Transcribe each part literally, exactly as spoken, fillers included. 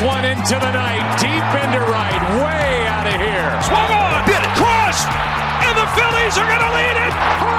one into the night, deep into right, way out of here. Swung on, bit crossed, and the Phillies are going to lead it.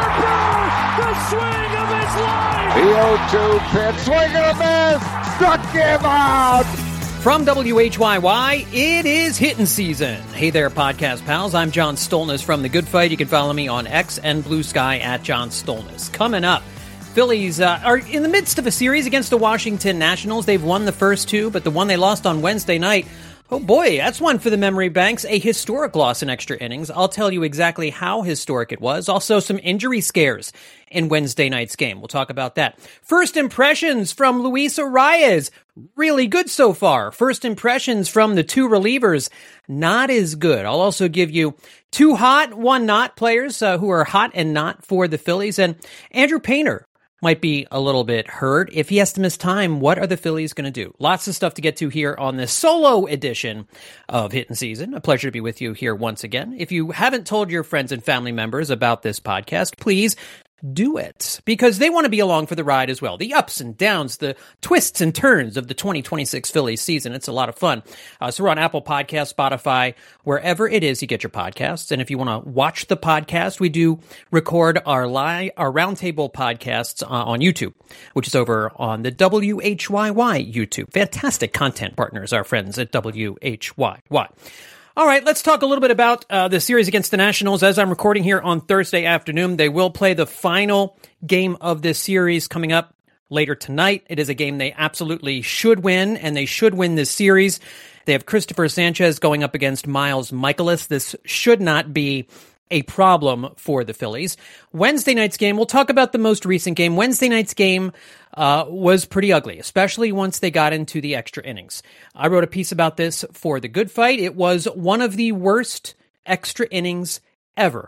Harper, the swing of his life. The oh two pitch, swing and a miss, struck him out. From W H Y Y, it is hitting season. Hey there, podcast pals. I'm John Stolnis from The Good Fight. You can follow me on X and Blue Sky at John Stolnis. Coming up, Phillies uh, are in the midst of a series against the Washington Nationals. They've won the first two, but the one they lost on Wednesday night, oh boy, that's one for the memory banks. A historic loss in extra innings. I'll tell you exactly how historic it was. Also, some injury scares in Wednesday night's game. We'll talk about that. First impressions from Luis Arraez. Really good so far. First impressions from the two relievers. Not as good. I'll also give you two hot, one not players uh, who are hot and not for the Phillies. And Andrew Painter might be a little bit hurt. If he has to miss time, what are the Phillies going to do? Lots of stuff to get to here on this solo edition of Hittin' Season. A pleasure to be with you here once again. If you haven't told your friends and family members about this podcast, please do it, because they want to be along for the ride as well. The ups and downs, the twists and turns of the twenty twenty-six Phillies season. It's a lot of fun. Uh, so we're on Apple Podcasts, Spotify, wherever it is you get your podcasts. And if you want to watch the podcast, we do record our live, our roundtable podcasts uh, on YouTube, which is over on the W H Y Y YouTube. Fantastic content partners, our friends at W H Y Y. All right, let's talk a little bit about uh, the series against the Nationals. As I'm recording here on Thursday afternoon, they will play the final game of this series coming up later tonight. It is a game they absolutely should win, and they should win this series. They have Christopher Sanchez going up against Miles Mikolas. This should not be a problem for the Phillies. Wednesday night's game, we'll talk about the most recent game. Wednesday night's game uh, was pretty ugly, especially once they got into the extra innings. I wrote a piece about this for The Good Fight. It was one of the worst extra innings ever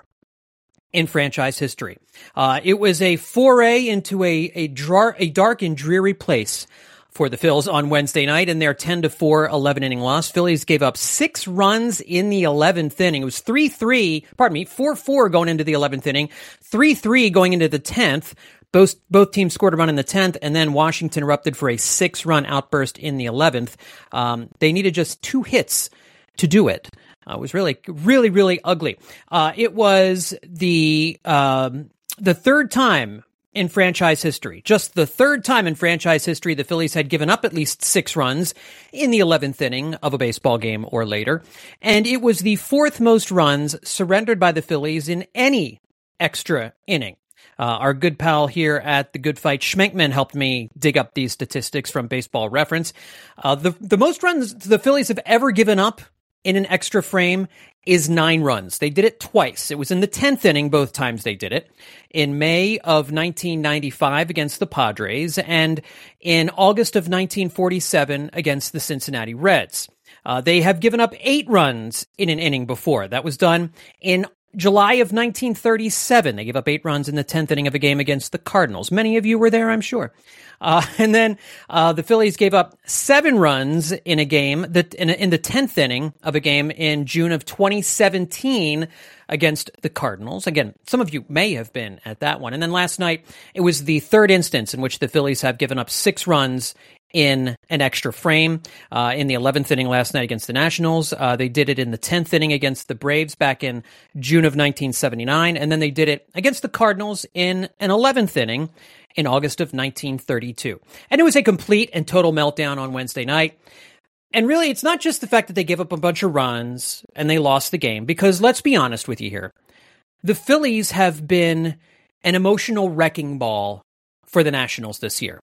in franchise history. Uh, it was a foray into a, a, drar- a dark and dreary place for the Phils on Wednesday night in their ten to four eleven-inning loss. Phillies gave up six runs in the eleventh inning. It was three three, pardon me, four four going into the eleventh inning, three three going into the tenth. Both, both teams scored a run in the tenth, and then Washington erupted for a six-run outburst in the eleventh. Um, they needed just two hits to do it. Uh, it was really, really, really ugly. Uh, it was the um, the third time in franchise history, just the third time in franchise history, the Phillies had given up at least six runs in the eleventh inning of a baseball game or later. And it was the fourth most runs surrendered by the Phillies in any extra inning. Uh, our good pal here at The Good Fight, Schmenkman, helped me dig up these statistics from Baseball Reference. Uh, the, the most runs the Phillies have ever given up in an extra frame is nine runs. They did it twice. It was in the tenth inning both times they did it. In May of nineteen ninety-five against the Padres, and in August of nineteen forty-seven against the Cincinnati Reds. Uh, they have given up eight runs in an inning before. That was done in July of nineteen thirty-seven. They gave up eight runs in the tenth inning of a game against the Cardinals. Many of you were there, I'm sure. Uh, and then uh, the Phillies gave up seven runs in a game that in, in the tenth inning of a game in June of twenty seventeen against the Cardinals. Again, some of you may have been at that one. And then last night, it was the third instance in which the Phillies have given up six runs in an extra frame. Uh, in the eleventh inning last night against the Nationals. Uh, they did it in the tenth inning against the Braves back in June of nineteen seventy-nine. And then they did it against the Cardinals in an eleventh inning in August of nineteen thirty-two. And it was a complete and total meltdown on Wednesday night. And really, it's not just the fact that they gave up a bunch of runs and they lost the game, because let's be honest with you here. The Phillies have been an emotional wrecking ball for the Nationals this year.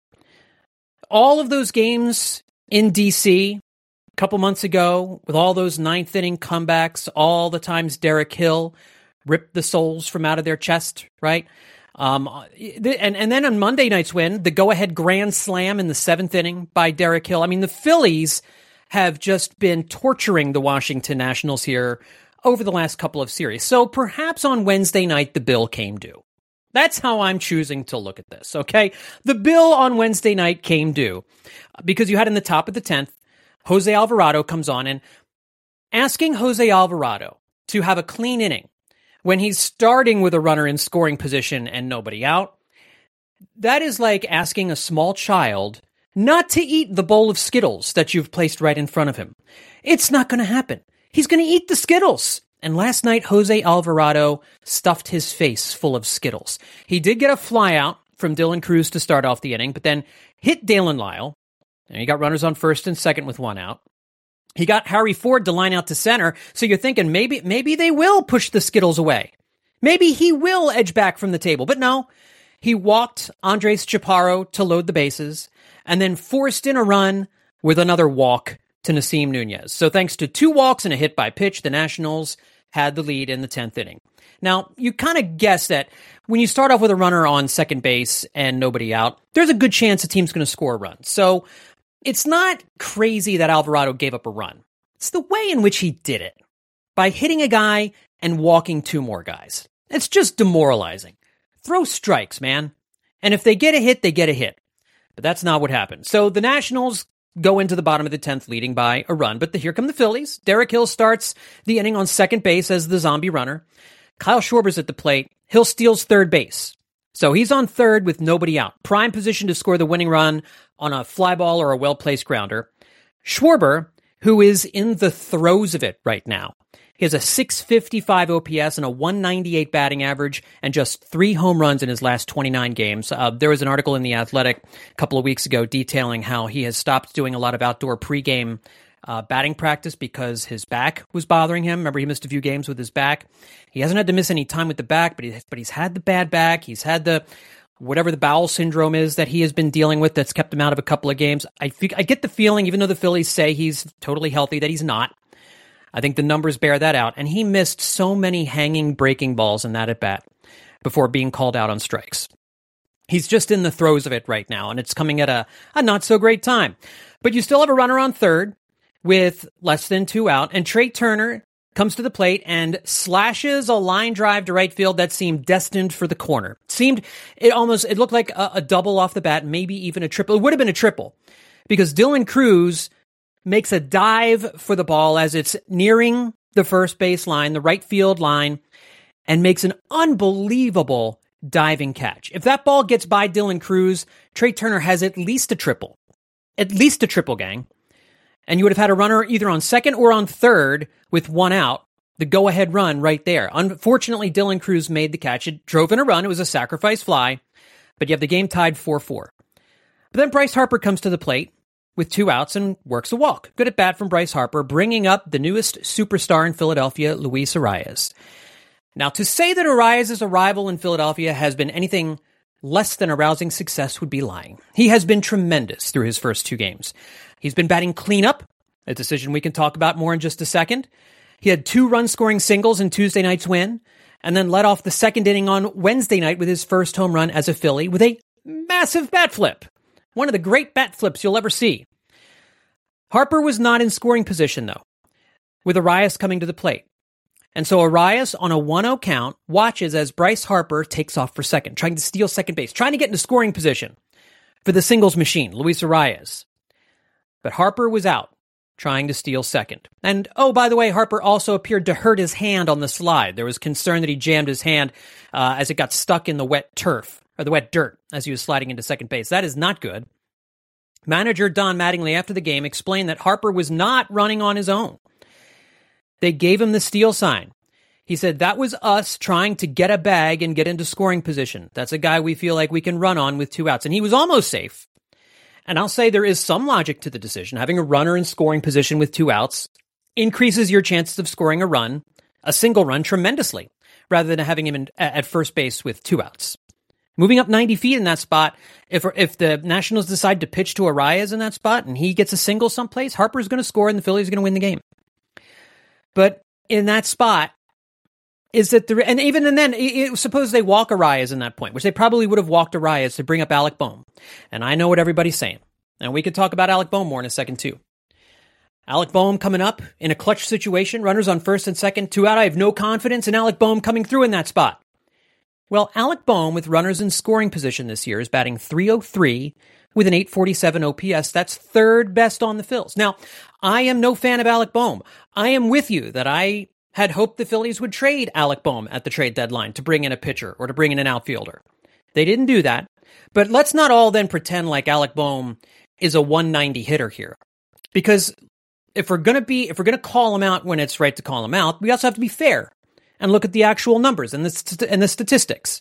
All of those games in D C a couple months ago, with all those ninth inning comebacks, all the times Derek Hill ripped the souls from out of their chest, right? Um, and, and then on Monday night's win, the go-ahead grand slam in the seventh inning by Derek Hill. I mean, the Phillies have just been torturing the Washington Nationals here over the last couple of series. So perhaps on Wednesday night, the bill came due. That's how I'm choosing to look at this, okay? The bill on Wednesday night came due because you had in the top of the tenth, Jose Alvarado comes on, and asking Jose Alvarado to have a clean inning when he's starting with a runner in scoring position and nobody out, that is like asking a small child not to eat the bowl of Skittles that you've placed right in front of him. It's not going to happen. He's going to eat the Skittles. And last night, Jose Alvarado stuffed his face full of Skittles. He did get a flyout from Dylan Cruz to start off the inning, but then hit Dalen Lyle. And he got runners on first and second with one out. He got Harry Ford to line out to center, so you're thinking maybe maybe they will push the Skittles away. Maybe he will edge back from the table, but no. He walked Andres Chaparro to load the bases, and then forced in a run with another walk to Nasim Nunez. So thanks to two walks and a hit by pitch, the Nationals had the lead in the tenth inning. Now, you kind of guess that when you start off with a runner on second base and nobody out, there's a good chance the team's going to score a run. So it's not crazy that Alvarado gave up a run. It's the way in which he did it, by hitting a guy and walking two more guys. It's just demoralizing. Throw strikes, man. And if they get a hit, they get a hit. But that's not what happened. So the Nationals go into the bottom of the tenth leading by a run. But the, here come the Phillies. Derek Hill starts the inning on second base as the zombie runner. Kyle Schwarber's at the plate. Hill steals third base. So he's on third with nobody out. Prime position to score the winning run on a fly ball or a well-placed grounder. Schwarber, who is in the throes of it right now, he has a six fifty-five O P S and a one ninety-eight batting average and just three home runs in his last twenty-nine games. Uh, there was an article in The Athletic a couple of weeks ago detailing how he has stopped doing a lot of outdoor pregame uh, batting practice because his back was bothering him. Remember, he missed a few games with his back. He hasn't had to miss any time with the back, but, he, but he's had the bad back. He's had the whatever the bowel syndrome is that he has been dealing with that's kept him out of a couple of games. I, I get the feeling, even though the Phillies say he's totally healthy, that he's not. I think the numbers bear that out. And he missed so many hanging breaking balls in that at-bat before being called out on strikes. He's just in the throes of it right now, and it's coming at a, a not-so-great time. But you still have a runner on third with less than two out, and Trey Turner comes to the plate and slashes a line drive to right field that seemed destined for the corner. Seemed, it almost, it looked like a, a double off the bat, maybe even a triple. It would have been a triple, because Dylan Cruz makes a dive for the ball as it's nearing the first base line, the right field line, and makes an unbelievable diving catch. If that ball gets by Dylan Cruz, Trey Turner has at least a triple. At least a triple, gang. And you would have had a runner either on second or on third with one out, the go-ahead run right there. Unfortunately, Dylan Cruz made the catch. It drove in a run. It was a sacrifice fly, but you have the game tied four four. But then Bryce Harper comes to the plate with two outs and works a walk. Good at bat from Bryce Harper, bringing up the newest superstar in Philadelphia, Luis Arias. Now, to say that Arias' arrival in Philadelphia has been anything less than a rousing success would be lying. He has been tremendous through his first two games. He's been batting cleanup, a decision we can talk about more in just a second. He had two run-scoring singles in Tuesday night's win, and then led off the second inning on Wednesday night with his first home run as a Philly with a massive bat flip. One of the great bat flips you'll ever see. Harper was not in scoring position, though, with Arias coming to the plate. And so Arias, on a one oh count, watches as Bryce Harper takes off for second, trying to steal second base, trying to get into scoring position for the singles machine, Luis Arias. But Harper was out, trying to steal second. And, oh, by the way, Harper also appeared to hurt his hand on the slide. There was concern that he jammed his hand uh, as it got stuck in the wet turf, or the wet dirt, as he was sliding into second base. That is not good. Manager Don Mattingly, after the game, explained that Harper was not running on his own. They gave him the steal sign. He said, that was us trying to get a bag and get into scoring position. That's a guy we feel like we can run on with two outs. And he was almost safe. And I'll say there is some logic to the decision. Having a runner in scoring position with two outs increases your chances of scoring a run, a single run, tremendously, rather than having him in, at first base with two outs. Moving up ninety feet in that spot, if if the Nationals decide to pitch to Arias in that spot and he gets a single someplace, Harper's going to score and the Phillies are going to win the game. But in that spot, is that the, and even and then, it, it, suppose they walk Arias in that point, which they probably would have walked Arias to bring up Alec Bohm. And I know what everybody's saying. And we could talk about Alec Bohm more in a second, too. Alec Bohm coming up in a clutch situation, runners on first and second, two out. I have no confidence in Alec Bohm coming through in that spot. Well, Alec Bohm, with runners in scoring position this year, is batting three oh three with an eight forty-seven O P S. That's third best on the Phils. Now, I am no fan of Alec Bohm. I am with you that I had hoped the Phillies would trade Alec Bohm at the trade deadline to bring in a pitcher or to bring in an outfielder. They didn't do that. But let's not all then pretend like Alec Bohm is a one ninety hitter here. Because if we're going to be, if we're going to call him out when it's right to call him out, we also have to be fair and look at the actual numbers and the, st- and the statistics.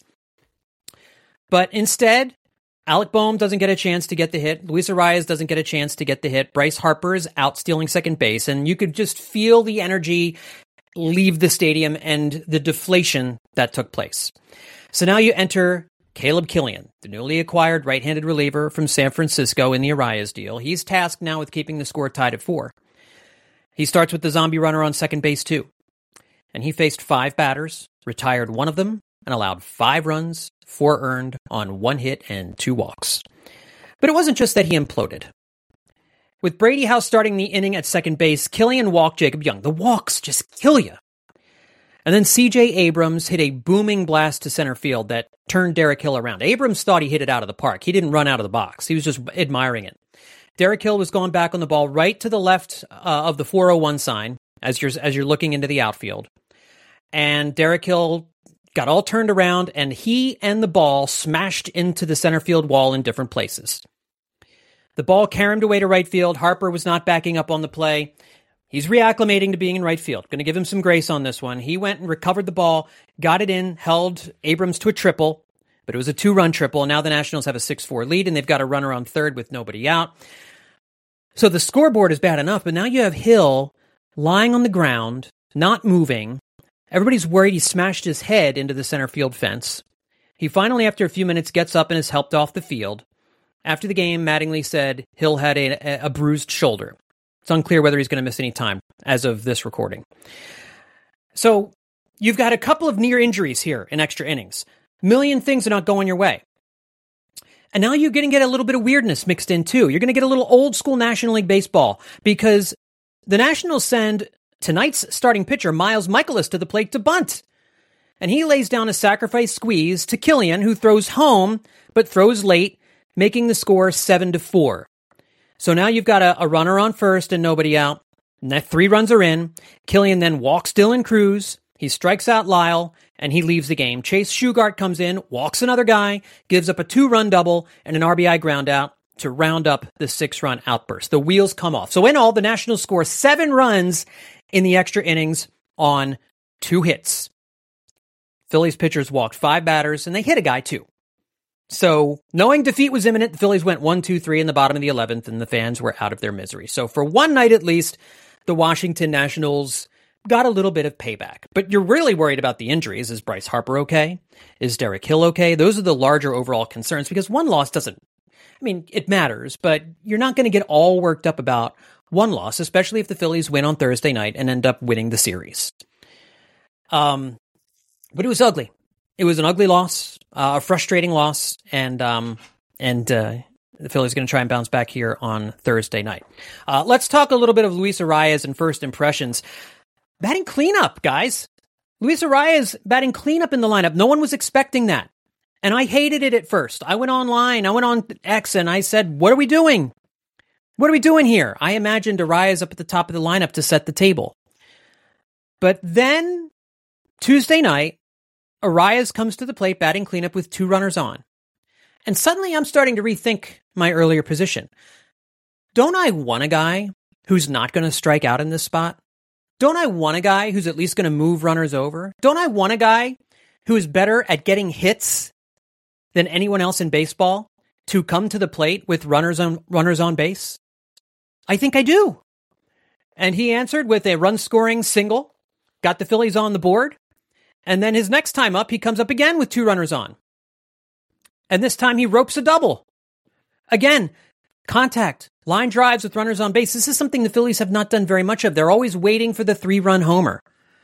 But instead, Alec Boehm doesn't get a chance to get the hit. Luis Arraez doesn't get a chance to get the hit. Bryce Harper is out stealing second base, and you could just feel the energy leave the stadium and the deflation that took place. So now you enter Caleb Killian, the newly acquired right-handed reliever from San Francisco in the Arraez deal. He's tasked now with keeping the score tied at four. He starts with the zombie runner on second base, too. And he faced five batters, retired one of them, and allowed five runs, four earned on one hit and two walks. But it wasn't just that he imploded. With Brady House starting the inning at second base, Killian walked Jacob Young. The walks just kill you. And then C J Abrams hit a booming blast to center field that turned Derek Hill around. Abrams thought he hit it out of the park. He didn't run out of the box. He was just admiring it. Derek Hill was going back on the ball right to the left uh, of the four oh one sign as you're, as you're looking into the outfield. And Derek Hill got all turned around, and he and the ball smashed into the center field wall in different places. The ball caromed away to right field. Harper was not backing up on the play. He's reacclimating to being in right field. Going to give him some grace on this one. He went and recovered the ball, got it in, held Abrams to a triple, but it was a two-run triple. Now the Nationals have a six four lead, and they've got a runner on third with nobody out. So the scoreboard is bad enough, but now you have Hill lying on the ground, not moving. Everybody's worried he smashed his head into the center field fence. He finally, after a few minutes, gets up and is helped off the field. After the game, Mattingly said Hill had a, a bruised shoulder. It's unclear whether he's going to miss any time as of this recording. So you've got a couple of near injuries here in extra innings. A million things are not going your way. And now you're going to get a little bit of weirdness mixed in too. You're going to get a little old school National League Baseball because the Nationals send tonight's starting pitcher, Miles Michaelis, to the plate to bunt. And he lays down a sacrifice squeeze to Killian, who throws home, but throws late, making the score seven to four. So now you've got a, a runner on first and nobody out. And that three runs are in. Killian then walks Dylan Cruz. He strikes out Lyle, and he leaves the game. Chase Shugart comes in, walks another guy, gives up a two-run double and an R B I ground out to round up the six-run outburst. The wheels come off. So in all, the Nationals score seven runs in the extra innings on two hits. Phillies pitchers walked five batters, and they hit a guy too. So knowing defeat was imminent, the Phillies went one, two, three in the bottom of the eleventh, and the fans were out of their misery. So for one night at least, the Washington Nationals got a little bit of payback. But you're really worried about the injuries. Is Bryce Harper okay? Is Derek Hill okay? Those are the larger overall concerns because one loss doesn't, I mean, it matters, but you're not going to get all worked up about one loss, especially if the Phillies win on Thursday night and end up winning the series. Um, but it was ugly. It was an ugly loss, uh, a frustrating loss, and um, and uh, the Phillies are going to try and bounce back here on Thursday night. Uh, let's talk a little bit of Luis Arraez and first impressions. Batting cleanup, guys. Luis Arraez batting cleanup in the lineup. No one was expecting that. And I hated it at first. I went online, I went on X, and I said, what are we doing? What are we doing here? I imagined Arraez up at the top of the lineup to set the table. But then, Tuesday night, Arraez comes to the plate batting cleanup with two runners on. And suddenly I'm starting to rethink my earlier position. Don't I want a guy who's not going to strike out in this spot? Don't I want a guy who's at least going to move runners over? Don't I want a guy who is better at getting hits than anyone else in baseball to come to the plate with runners on runners on base? I think I do. And he answered with a run-scoring single, got the Phillies on the board, and then his next time up, he comes up again with two runners on. And this time he ropes a double. Again, contact, line drives with runners on base. This is something the Phillies have not done very much of. They're always waiting for the three-run homer.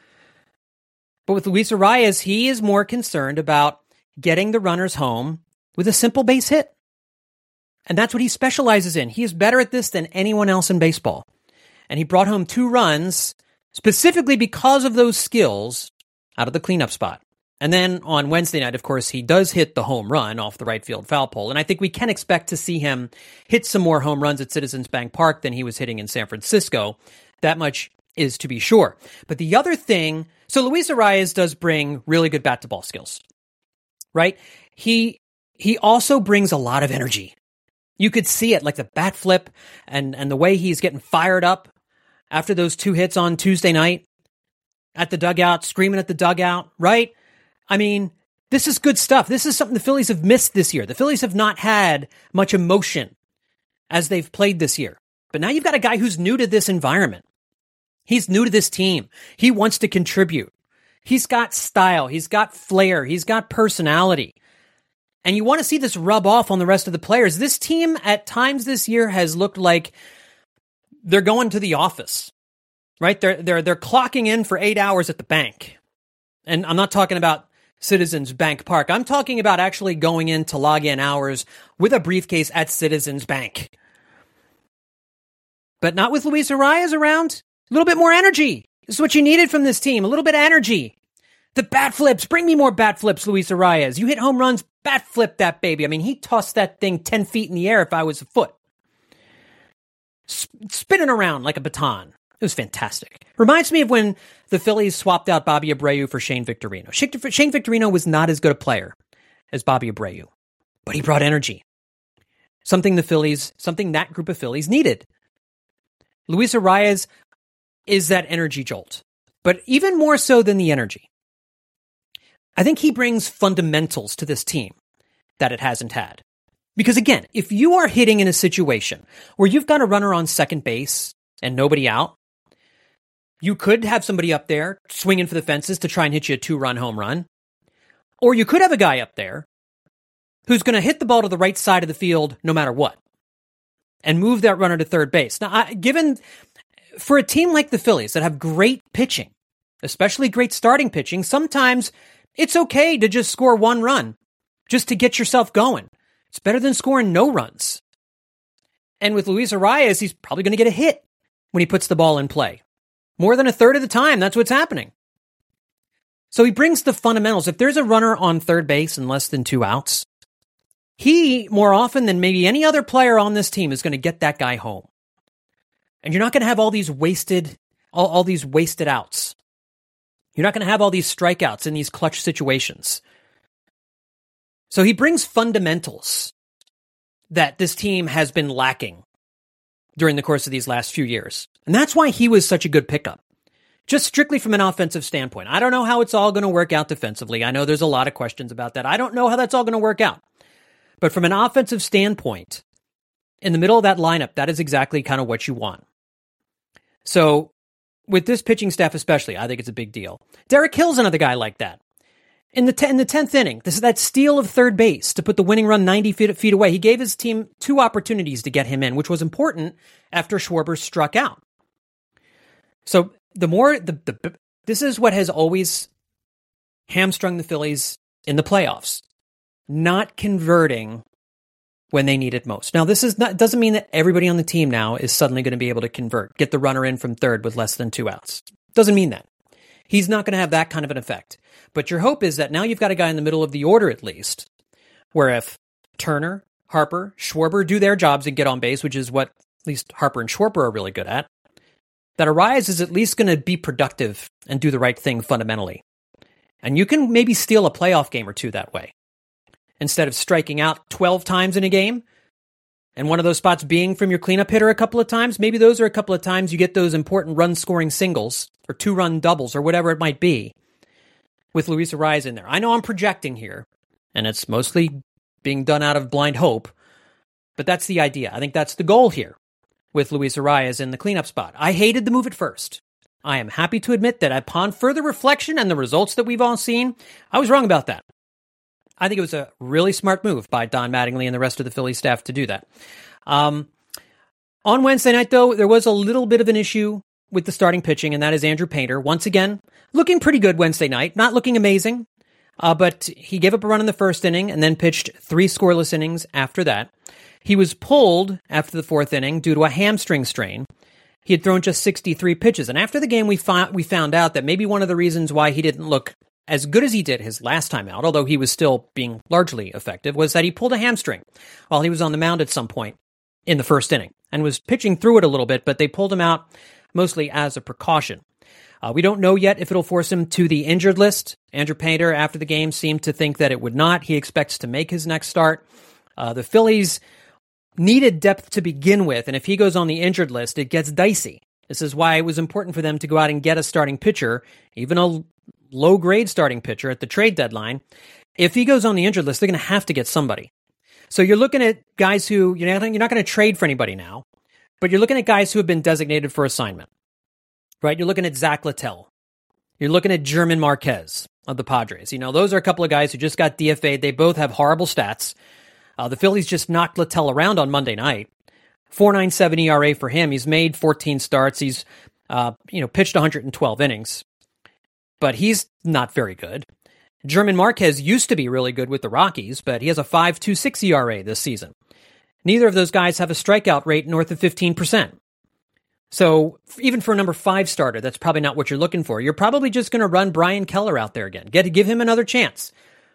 But with Luis Arraez, he is more concerned about getting the runners home with a simple base hit. And that's what he specializes in. He is better at this than anyone else in baseball. And he brought home two runs specifically because of those skills out of the cleanup spot. And then on Wednesday night, of course, he does hit the home run off the right field foul pole. And I think we can expect to see him hit some more home runs at Citizens Bank Park than he was hitting in San Francisco. That much is to be sure. But the other thing, so Luis Arraez does bring really good bat-to-ball skills, right? He he also brings a lot of energy. You could see it, like the bat flip and, and the way he's getting fired up after those two hits on Tuesday night at the dugout, screaming at the dugout, right? I mean, this is good stuff. This is something the Phillies have missed this year. The Phillies have not had much emotion as they've played this year. But now you've got a guy who's new to this environment. He's new to this team. He wants to contribute. He's got style. He's got flair. He's got personality. And you want to see this rub off on the rest of the players. This team at times this year has looked like they're going to the office, right? They're, they're, they're clocking in for eight hours at the bank. And I'm not talking about Citizens Bank Park. I'm talking about actually going in to log in hours with a briefcase at Citizens Bank. But not with Luis Arraez around. A little bit more energy. This is what you needed from this team. A little bit of energy. The bat flips. Bring me more bat flips, Luis Arraez. You hit home runs, bat flip that baby. I mean, he tossed that thing ten feet in the air if I was a foot. Sp- spinning around like a baton. It was fantastic. Reminds me of when the Phillies swapped out Bobby Abreu for Shane Victorino. Shane Victorino was not as good a player as Bobby Abreu, but he brought energy. Something the Phillies, something that group of Phillies needed. Luis Arraez is that energy jolt, but even more so than the energy. I think he brings fundamentals to this team that it hasn't had. Because again, if you are hitting in a situation where you've got a runner on second base and nobody out, you could have somebody up there swinging for the fences to try and hit you a two-run home run. Or you could have a guy up there who's going to hit the ball to the right side of the field no matter what and move that runner to third base. Now, I, given for a team like the Phillies that have great pitching, especially great starting pitching, sometimes it's okay to just score one run just to get yourself going. It's better than scoring no runs. And with Luis Arraez, he's probably going to get a hit when he puts the ball in play. More than a third of the time, that's what's happening. So he brings the fundamentals. If there's a runner on third base and less than two outs, he, more often than maybe any other player on this team, is going to get that guy home. And you're not going to have all these wasted, all, all these wasted outs. You're not going to have all these strikeouts in these clutch situations. So he brings fundamentals that this team has been lacking during the course of these last few years. And that's why he was such a good pickup. Just strictly from an offensive standpoint. I don't know how it's all going to work out defensively. I know there's a lot of questions about that. I don't know how that's all going to work out. But from an offensive standpoint, in the middle of that lineup, that is exactly kind of what you want. So with this pitching staff especially, I think it's a big deal. Derek Hill's another guy like that. In the ten, in the tenth inning, this is that steal of third base to put the winning run ninety feet, feet away. He gave his team two opportunities to get him in, which was important after Schwarber struck out. So the more the, the this is what has always hamstrung the Phillies in the playoffs, not converting when they need it most. Now, this is not doesn't mean that everybody on the team now is suddenly going to be able to convert, get the runner in from third with less than two outs. Doesn't mean that. He's not going to have that kind of an effect. But your hope is that now you've got a guy in the middle of the order at least, where if Turner, Harper, Schwarber do their jobs and get on base, which is what at least Harper and Schwarber are really good at, that Arraez is at least going to be productive and do the right thing fundamentally. And you can maybe steal a playoff game or two that way. Instead of striking out twelve times in a game, and one of those spots being from your cleanup hitter a couple of times, maybe those are a couple of times you get those important run-scoring singles or two-run doubles or whatever it might be with Luis Arraez in there. I know I'm projecting here, and it's mostly being done out of blind hope, but that's the idea. I think that's the goal here with Luis Arraez in the cleanup spot. I hated the move at first. I am happy to admit that upon further reflection and the results that we've all seen, I was wrong about that. I think it was a really smart move by Don Mattingly and the rest of the Philly staff to do that. Um, on Wednesday night, though, there was a little bit of an issue with the starting pitching, and that is Andrew Painter. Once again, looking pretty good Wednesday night. Not looking amazing, uh, but he gave up a run in the first inning and then pitched three scoreless innings after that. He was pulled after the fourth inning due to a hamstring strain. He had thrown just sixty-three pitches, and after the game, we, fi- we found out that maybe one of the reasons why he didn't look as good as he did his last time out, although he was still being largely effective, was that he pulled a hamstring while he was on the mound at some point in the first inning and was pitching through it a little bit, but they pulled him out mostly as a precaution. Uh, we don't know yet if it'll force him to the injured list. Andrew Painter, after the game, seemed to think that it would not. He expects to make his next start. Uh, the Phillies needed depth to begin with, and if he goes on the injured list, it gets dicey. This is why it was important for them to go out and get a starting pitcher, even a low-grade starting pitcher at the trade deadline. If he goes on the injured list, they're going to have to get somebody. So you're looking at guys who, you're not, you're not going to trade for anybody now, but you're looking at guys who have been designated for assignment, right? You're looking at Zach Littell. You're looking at German Marquez of the Padres. You know, those are a couple of guys who just got D F A'd. They both have horrible stats. Uh, the Phillies just knocked Littell around on Monday night. four point nine seven E R A for him. He's made fourteen starts. He's, uh, you know, pitched one hundred twelve innings, but he's not very good. German Marquez used to be really good with the Rockies, but he has a five point two six E R A this season. Neither of those guys have a strikeout rate north of fifteen percent. So even for a number five starter, that's probably not what you're looking for. You're probably just going to run Brian Keller out there again. Get to give him another chance.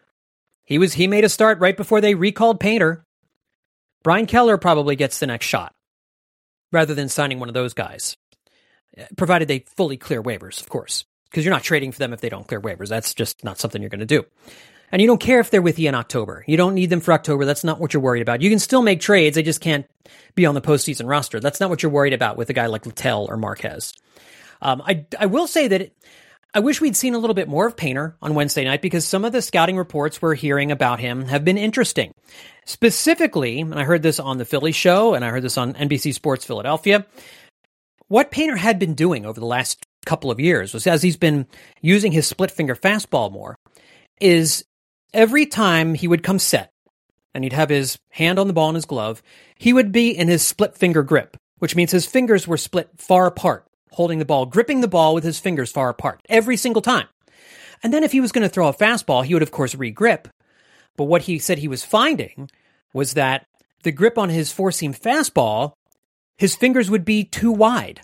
He was he made a start right before they recalled Painter. Brian Keller probably gets the next shot rather than signing one of those guys, provided they fully clear waivers, of course, because you're not trading for them if they don't clear waivers. That's just not something you're going to do. And you don't care if they're with you in October. You don't need them for October. That's not what you're worried about. You can still make trades. They just can't be on the postseason roster. That's not what you're worried about with a guy like Littell or Marquez. Um, I, I will say that it, I wish we'd seen a little bit more of Painter on Wednesday night because some of the scouting reports we're hearing about him have been interesting. Specifically, and I heard this on the Philly show and I heard this on N B C Sports Philadelphia, what Painter had been doing over the last couple of years was, as he's been using his split finger fastball more, is every time he would come set and he'd have his hand on the ball in his glove, he would be in his split finger grip, which means his fingers were split far apart, holding the ball, gripping the ball with his fingers far apart every single time. And then if he was going to throw a fastball, he would, of course, re-grip. But what he said he was finding was that the grip on his four-seam fastball, his fingers would be too wide.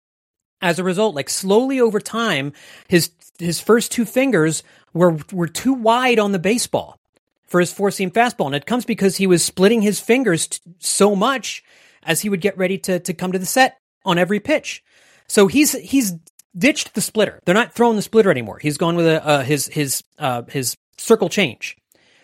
As a result, like slowly over time, his his first two fingers were were too wide on the baseball for his four-seam fastball. And it comes because he was splitting his fingers t- so much as he would get ready to, to come to the set on every pitch. So he's he's ditched the splitter. They're not throwing the splitter anymore. He's gone with a, uh, his his uh, his circle change.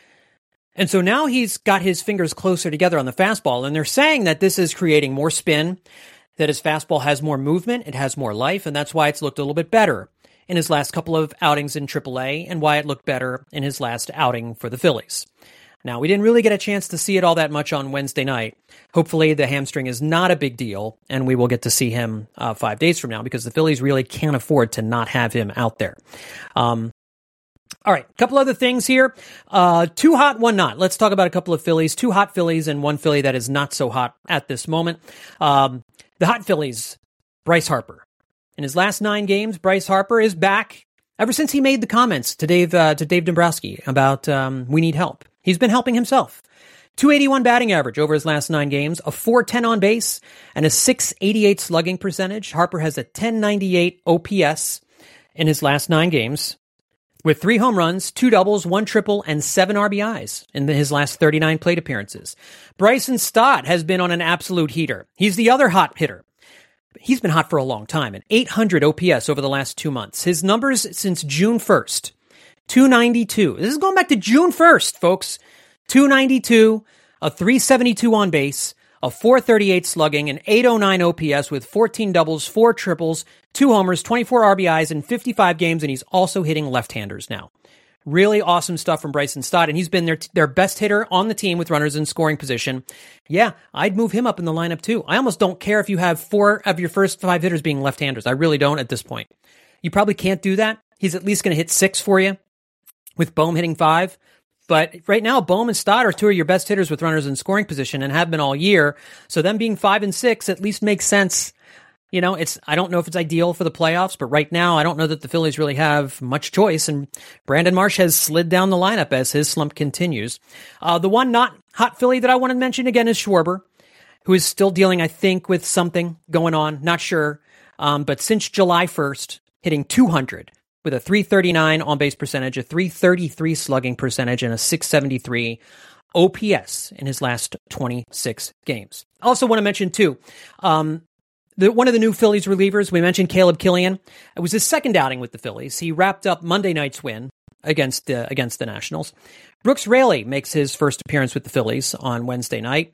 And so now he's got his fingers closer together on the fastball, and they're saying that this is creating more spin, that his fastball has more movement, it has more life, and that's why it's looked a little bit better in his last couple of outings in triple A, and why it looked better in his last outing for the Phillies. Now, we didn't really get a chance to see it all that much on Wednesday night. Hopefully, the hamstring is not a big deal, and we will get to see him uh, five days from now, because the Phillies really can't afford to not have him out there. Um, all right, a couple other things here. Uh, two hot, one not. Let's talk about a couple of Phillies. Two hot Phillies and one Philly that is not so hot at this moment. Um, the hot Phillies, Bryce Harper. In his last nine games, Bryce Harper is back ever since he made the comments to Dave uh, to Dave Dombrowski about um, we need help. He's been helping himself. two eighty-one batting average over his last nine games, a four ten on base, and a six eighty-eight slugging percentage. Harper has a ten ninety-eight O P S in his last nine games, with three home runs, two doubles, one triple, and seven R B Is in his last thirty-nine plate appearances. Bryson Stott has been on an absolute heater. He's the other hot hitter. He's been hot for a long time, an eight hundred O P S over the last two months. His numbers since June first, two ninety-two. This is going back to June first, folks. two ninety-two, a three seventy-two on base, a four thirty-eight slugging, an eight oh nine O P S with fourteen doubles, four triples, two homers, twenty-four R B Is in fifty-five games, and he's also hitting left-handers now. Really awesome stuff from Bryson Stott, and he's been their t- their best hitter on the team with runners in scoring position. Yeah, I'd move him up in the lineup too. I almost don't care if you have four of your first five hitters being left-handers. I really don't at this point. You probably can't do that. He's at least going to hit six for you, with Bohm hitting five. But right now, Bohm and Stott are two of your best hitters with runners in scoring position and have been all year. So them being five and six at least makes sense. You know, it's, I don't know if it's ideal for the playoffs, but right now I don't know that the Phillies really have much choice. And Brandon Marsh has slid down the lineup as his slump continues. Uh, the one not hot Philly that I want to mention again is Schwarber, who is still dealing, I think, with something going on. Not sure. Um, but since July first, hitting two hundred with a three thirty-nine on-base percentage, a three thirty-three slugging percentage, and a six seventy-three O P S in his last twenty-six games. I also want to mention, too, um, The, one of the new Phillies relievers, we mentioned Caleb Killian. It was his second outing with the Phillies. He wrapped up Monday night's win against uh, against the Nationals. Brooks Raley makes his first appearance with the Phillies on Wednesday night.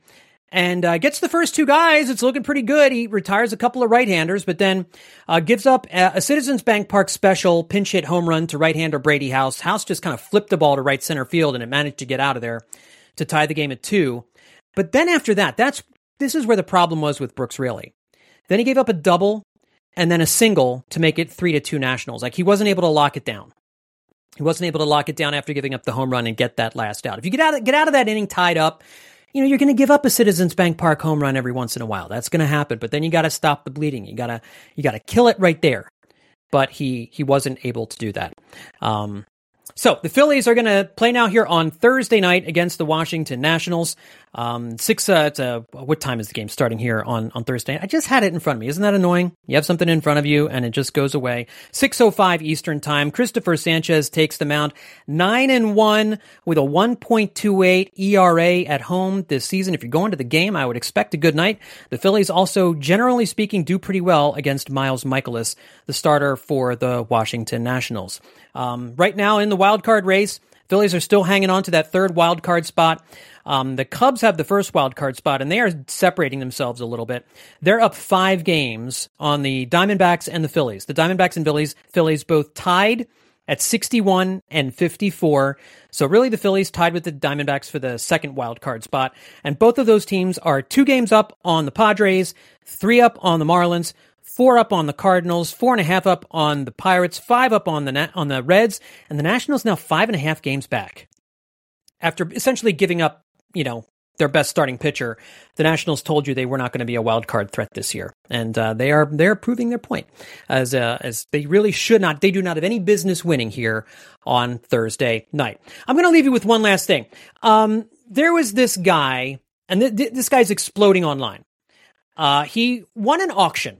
and uh, gets the first two guys. It's looking pretty good. He retires a couple of right-handers, but then uh, gives up a, a Citizens Bank Park special pinch hit home run to right-hander Brady House. House just kind of flipped the ball to right center field, and it managed to get out of there to tie the game at two. But then after that, that's this is where the problem was with Brooks Raley. Then he gave up a double and then a single to make it three to two Nationals. Like, he wasn't able to lock it down. He wasn't able to lock it down after giving up the home run and get that last out. If you get out of, get out of that inning tied up, you know, you're going to give up a Citizens Bank Park home run every once in a while. That's going to happen, but then you got to stop the bleeding. You got to you got to kill it right there. But he he wasn't able to do that. Um, so the Phillies are going to play now here on Thursday night against the Washington Nationals. Um, six, uh, it's, uh, what time is the game starting here on, on Thursday? I just had it in front of me. Isn't that annoying? You have something in front of you and it just goes away. six oh five Eastern time. Christopher Sanchez takes the mound, nine and one with a one point two eight E R A at home this season. If you're going to the game, I would expect a good night. The Phillies also, generally speaking, do pretty well against Miles Mikolas, the starter for the Washington Nationals. Um, right now in the wild card race, Phillies are still hanging on to that third wild card spot. Um, the Cubs have the first wild card spot, and they are separating themselves a little bit. They're up five games on the Diamondbacks and the Phillies. The Diamondbacks and Phillies, Phillies both tied at sixty-one and fifty-four. So really the Phillies tied with the Diamondbacks for the second wild card spot. And both of those teams are two games up on the Padres, three up on the Marlins, four up on the Cardinals, four and a half up on the Pirates, five up on the Na- on the Reds, and the Nationals now five and a half games back. After essentially giving up, you know, their best starting pitcher, the Nationals told you they were not going to be a wild card threat this year, and uh, they are they're proving their point as uh, as they really should not. They do not have any business winning here on Thursday night. I'm going to leave you with one last thing. Um, there was this guy, and th- th- this guy's exploding online. Uh, he won an auction.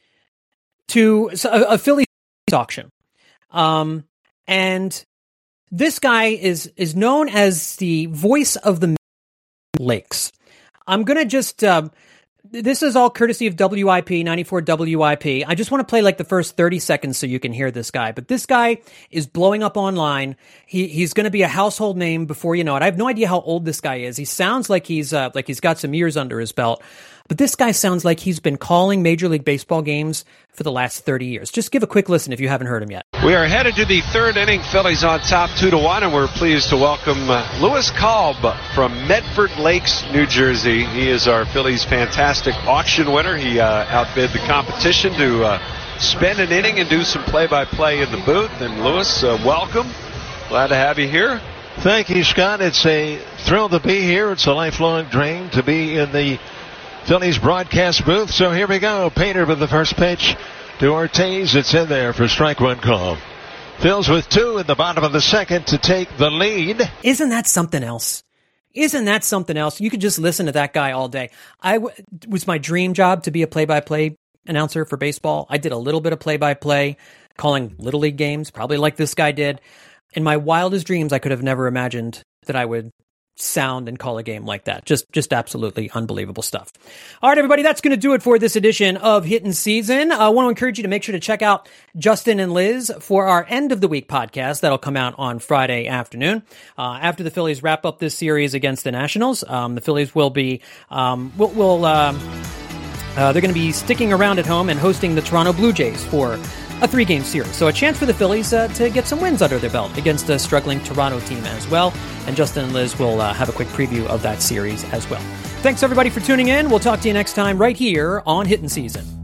To a, a Phillies auction. Um, and this guy is, is known as the voice of the Lakes. I'm going to just, um, this is all courtesy of W I P, ninety-four W I P. I just want to play like the first thirty seconds so you can hear this guy. But this guy is blowing up online. He, he's going to be a household name before you know it. I have no idea how old this guy is. He sounds like he's, uh, like he's got some years under his belt. But this guy sounds like he's been calling Major League Baseball games for the last thirty years. Just give a quick listen if you haven't heard him yet. We are headed to the third inning. Phillies on top two to one, and we're pleased to welcome uh, Lewis Kalb from Medford Lakes, New Jersey. He is our Phillies fantastic auction winner. He uh, outbid the competition to uh, spend an inning and do some play-by-play in the booth. And Lewis, uh, welcome. Glad to have you here. Thank you, Scott. It's a thrill to be here. It's a lifelong dream to be in the Phillies broadcast booth. So here we go. Painter with the first pitch to Ortiz. It's in there for strike one call. Phil's with two in the bottom of the second to take the lead. Isn't that something else? Isn't that something else? You could just listen to that guy all day. I w- it was my dream job to be a play-by-play announcer for baseball. I did a little bit of play-by-play, calling Little League games, probably like this guy did. In my wildest dreams, I could have never imagined that I would sound and call a game like that. Just just absolutely unbelievable stuff. All right, everybody, that's going to do it for this edition of Hittin' Season. I want to encourage you to make sure to check out Justin and Liz for our end of the week podcast. That'll come out on Friday afternoon. Uh, after the Phillies wrap up this series against the Nationals, um, the Phillies will be, um, will, will um, uh, they're going to be sticking around at home and hosting the Toronto Blue Jays for a three-game series. So a chance for the Phillies uh, to get some wins under their belt against a struggling Toronto team as well. And Justin and Liz will uh, have a quick preview of that series as well. Thanks, everybody, for tuning in. We'll talk to you next time right here on Hittin' Season.